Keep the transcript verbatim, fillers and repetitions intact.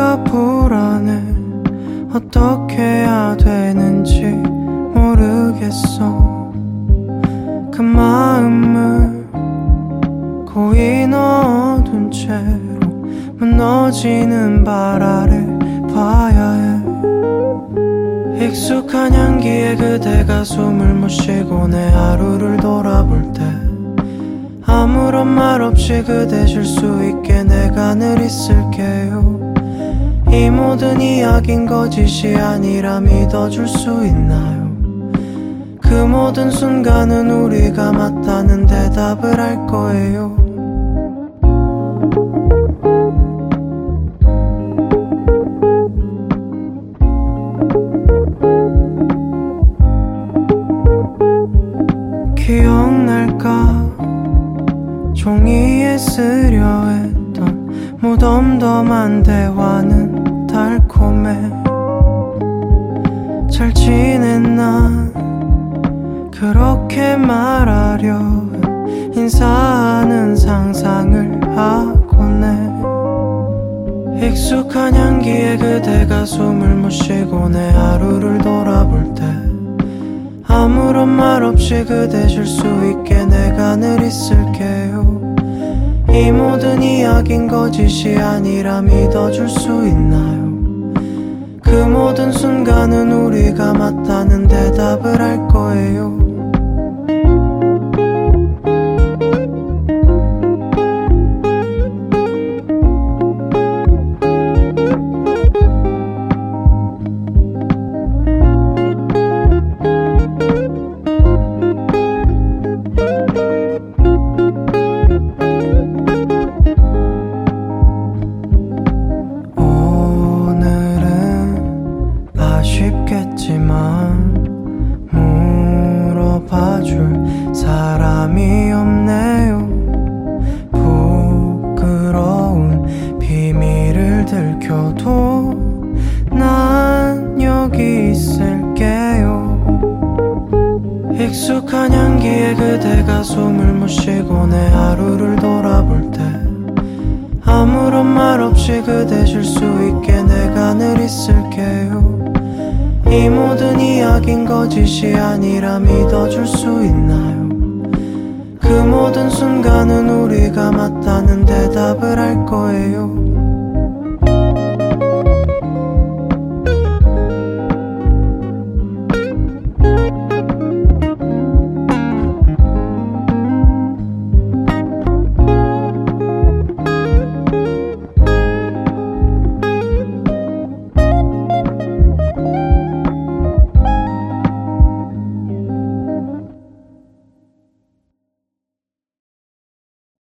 내가 불안해. 어떻게 해야 되는지 모르겠어. 그 마음을 고이 넣어둔 채로 무너지는 발 아래 봐야 해. 익숙한 향기에 그대가 숨을 못 쉬고 내 하루를 돌아볼 때 아무런 말 없이 그대 쉴 수 있게 내가 늘 있을게요. 이 모든 이야긴 거짓이 아니라 믿어줄 수 있나요? 그 모든 순간은 우리가 맞다는 대답을 할 거예요. 기억날까? 종이에 쓰려 했던 무덤덤한 대화는 달콤해. 잘 지냈나? 그렇게 말하려 인사하는 상상을 하곤 해. 익숙한 향기에 그대가 숨을 못 쉬고 내 하루를 돌아볼 때 아무런 말 없이 그대 쉴 수 있게 내가 늘 있을게요. 이 모든 이야긴 거짓이 아니라 믿어줄 수 있나요? 그 모든 순간은 우리가 맞다는 대답을 할 거예요. 물어봐줄 사람이 없네요. 부끄러운 비밀을 들켜도 난 여기 있을게요. 익숙한 향기에 그대가 숨을 못 쉬고 내 하루를 돌아볼 때 아무런 말 없이 그대 쉴 수 있게 내가 늘 있을게요. 이 모든 이야긴 거짓이 아니라 믿어줄 수 있나요? 그 모든 순간은 우리가 맞다는 대답을 할 거예요.